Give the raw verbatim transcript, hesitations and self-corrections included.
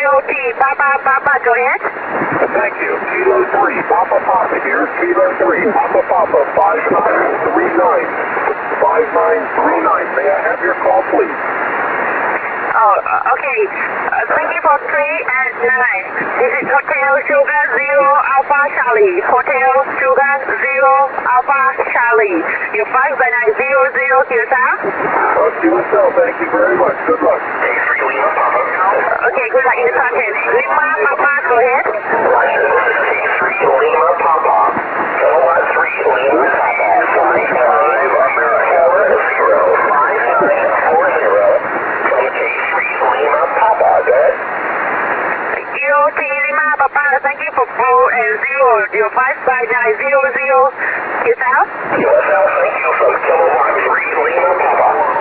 T, Papa, Papa, go ahead. Thank you. Kilo three, Papa Papa here. Kilo three, Papa Papa, five nine three nine. five nine three nine. May I have your call, please? Oh, okay. Uh, thank you for three and nine. This is Hotel Sugar Zero Alpha Charlie. Hotel Sugar Zero Alpha Charlie. Your five by nine zero zero Houston. Uh, Q S L, thank you very much. Good luck. Okay, good luck in the content. Lima, Papa, go ahead. three Lima Papa. Kilowatt three Lima Papa. five nine four zero. five nine four zero. From K three Lima Papa, go ahead. Kilo T, Lima, Papa, thank you for four and zero. Your five by nine zero zero Houston. Q S L, thank you from